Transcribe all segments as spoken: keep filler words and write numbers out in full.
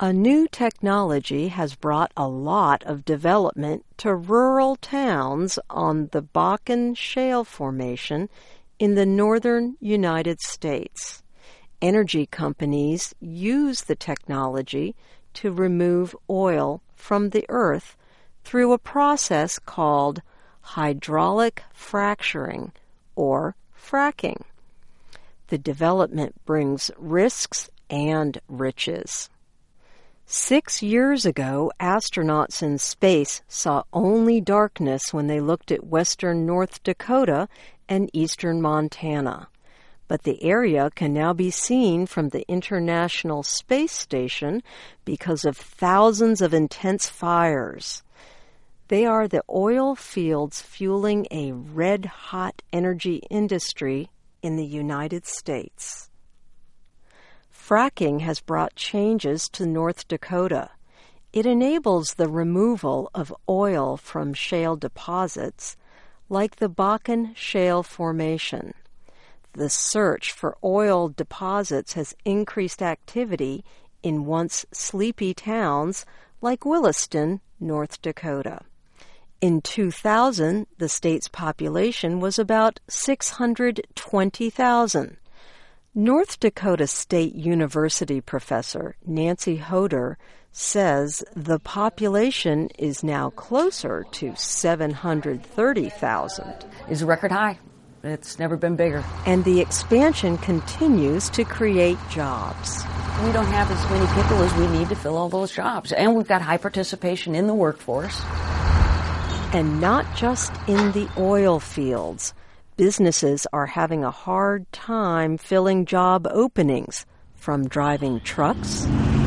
A new technology has brought a lot of development to rural towns on the Bakken Shale Formation in the northern United States. Energy companies use the technology to remove oil from the earth through a process called hydraulic fracturing, or fracking. The development brings risks and riches. Six years ago, astronauts in space saw only darkness when they looked at western North Dakota and eastern Montana. But the area can now be seen from the International Space Station because of thousands of intense fires. They are the oil fields fueling a red-hot energy industry in the United States. Fracking has brought changes to North Dakota. It enables the removal of oil from shale deposits like the Bakken Shale Formation. The search for oil deposits has increased activity in once sleepy towns like Williston, North Dakota. In two thousand, the state's population was about six hundred twenty thousand. North Dakota State University professor Nancy Hoder says the population is now closer to seven hundred thirty thousand. It's a record high. It's never been bigger. And the expansion continues to create jobs. We don't have as many people as we need to fill all those jobs. And we've got high participation in the workforce. And not just in the oil fields. Businesses are having a hard time filling job openings, from driving trucks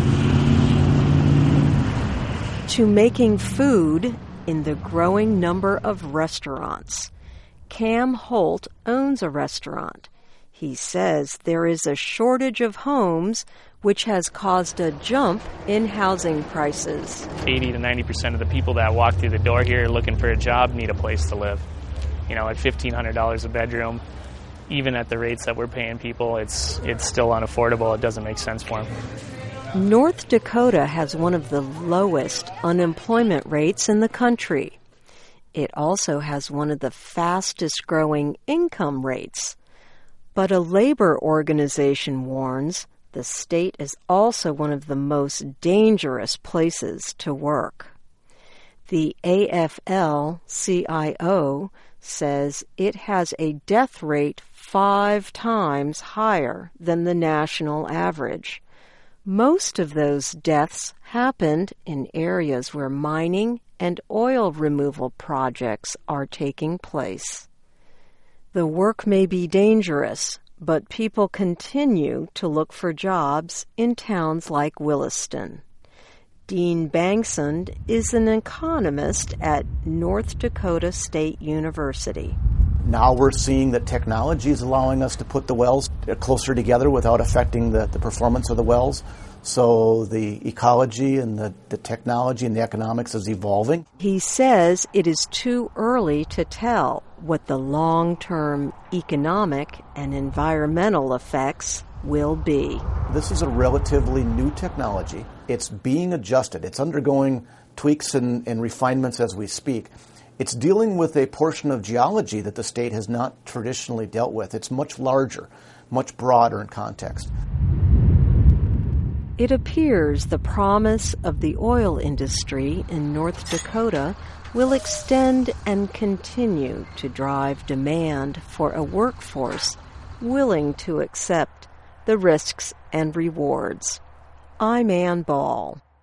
to making food in the growing number of restaurants. Cam Holt owns a restaurant. He says there is a shortage of homes, which has caused a jump in housing prices. eighty to ninety percent of the people that walk through the door here looking for a job need a place to live. You know, at fifteen hundred dollars a bedroom, even at the rates that we're paying people, it's it's still unaffordable. It doesn't make sense for them. North Dakota has one of the lowest unemployment rates in the country. It also has one of the fastest growing income rates. But a labor organization warns the state is also one of the most dangerous places to work. The A F L C I O says it has a death rate five times higher than the national average. Most of those deaths happened in areas where mining and oil removal projects are taking place. The work may be dangerous, but people continue to look for jobs in towns like Williston. Dean Bangsund is an economist at North Dakota State University. Now we're seeing that technology is allowing us to put the wells closer together without affecting the, the performance of the wells. So the ecology and the, the technology and the economics is evolving. He says it is too early to tell what the long-term economic and environmental effects will be. This is a relatively new technology. It's being adjusted. It's undergoing tweaks and, and refinements as we speak. It's dealing with a portion of geology that the state has not traditionally dealt with. It's much larger, much broader in context. It appears the promise of the oil industry in North Dakota will extend and continue to drive demand for a workforce willing to accept the risks and rewards. I'm Ann Ball.